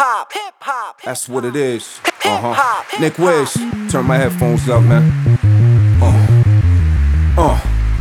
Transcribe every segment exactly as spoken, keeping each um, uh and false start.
hop, hip hop. That's what it is. Uh huh. Nick Wiz, turn my headphones up, man. Uh. Uh.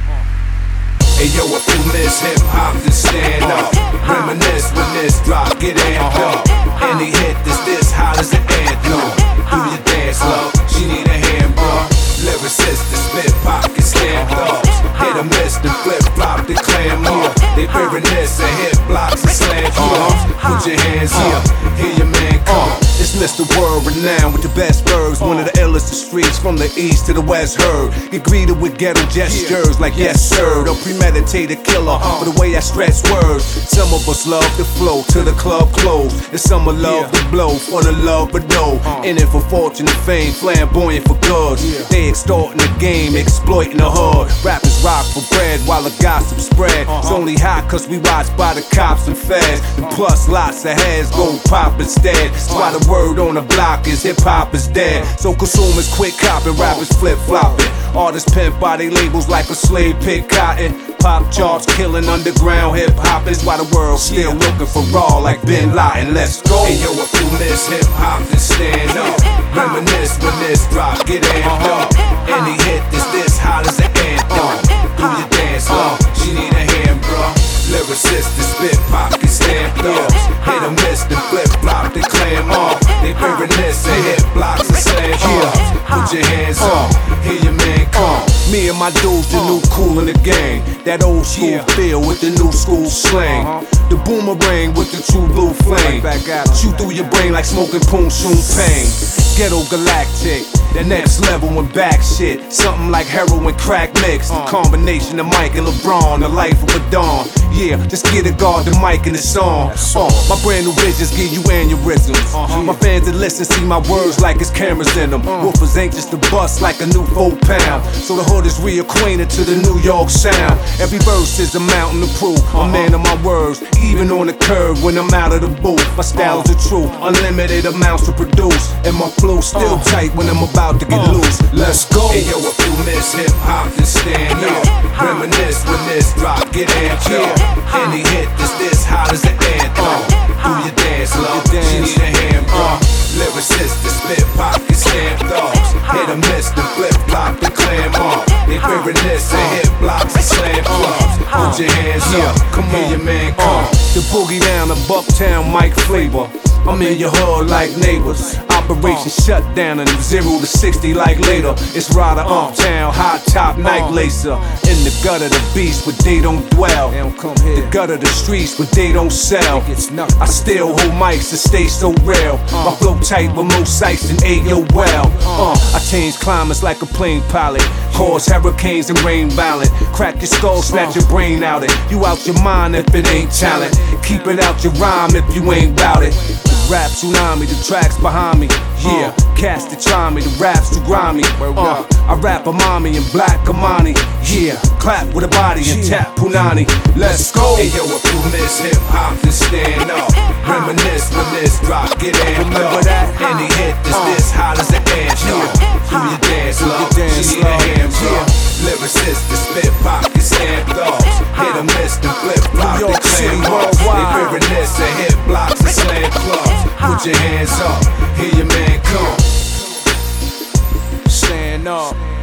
Hey yo, if you miss hip hop, then stand up. Reminisce when this drop, get amped up. Any hit that's this hot as an anthem. Do your dance, love. She need a hand, bro. Lyricist, the spit pocket stamp thugs. Hit or miss, the flip flop, the clam up. They reminisce and hit blocks and slam drums. Put your hands up, hear your man come. It's Mister World Renowned with the best verbs. One of the illest of streets from the east to the west heard. Get greeted with ghetto gestures like yes sir. A premeditated killer for the way I stretch words. Some of us love the flow till the club close. And some will love the blow for the love but no. In it for fortune and fame, flamboyant for good. They extorting the game, exploiting the hood. Rappers rock for bread while the gossip spread. It's only hot cause we watched by the cops and feds. And plus lots of heads go pop instead. That's why the word on the block is hip hop is dead. So consumers quit copping, rappers flip flopping. Artists pimp by they labels like a slave pick cotton. Pop charts killing underground hip hop is why the world's still looking for raw like Bin Laden. Let's go. Hey yo, if you miss hip hop, then stand up. Reminisce when this drop, get amped up. Any hit that's this hot as an anthem. Do your dance, love. She need a hand, bro. Lyricist, the spit pocket stamp thugs. Hit or miss, the flip flop, the clam off. They reminisce and hit blocks and slam drums. Put your hands up, hear your man come. Me and my dudes, the new cool in the gang. That old school feel with the new school slang. The boomerang with the true blue flame. Shoot through your brain like smoking Poon Shoon Pain. Ghetto galactic, that next level and back shit. Something like heroin crack mix. The combination of Mike and LeBron, the life of a dawn. Yeah, just get a guard the mic in the song. Uh, my brand new visions give you aneurysms. My fans that listen see my words like it's cameras in them. Woofers anxious to bust like a new four pound. So the hood is reacquainted to the New York sound. Every verse is a mountain to prove. A man of my words, even on the curve when I'm out of the booth. My styles are true, unlimited amounts to produce. And my flow still tight when I'm about to get loose. Let's go. Hey yo, if you miss hip hop, then stand up. Reminisce when this drop, get amped up. Any hit that's this hot as an anthem. Do your dance, love. She need a hand, bro. Lyricist, the spit pocket stamp thugs. Hit or miss, the flip flop, the clam off. They reminisce and hit blocks and slam clubs. Put your hands up, come on, your man come. The boogie down to Bucktown, Mike Flavor. I'm in your hood like neighbors. Operation shut down and zero to sixty like later. It's Rider Uptown, hot top night lacer. In the gut of the beast, but they don't dwell. The gut of the streets, but they don't sell. I still hold mics to stay so real. My flow tight with more sights than A O L. Uh, I change climates like a plane pilot. Cause hurricanes and rain violent. Crack your skull, snatch your brain out it. You out your mind if it ain't talent. Keep it out your rhyme if you ain't bout it. Rap tsunami, the tracks behind me. Yeah, cast the try me, the raps too grimy. Uh, I rap a mommy in black Amani. Yeah, clap with a body and tap Punani. Let's go. Hey yo, if you miss hip hop, then stand up. Reminisce when this drop, get amped up. Any hit that's this hot as an anthem. Do your dance, love. She need a hand, bro. Lyricist, the spit pocket stamp thugs. Hit or miss, the flip flop, the clam off. They reminisce and hit blocks and slam clubs. Put your hands up, hear your man come. Stand up.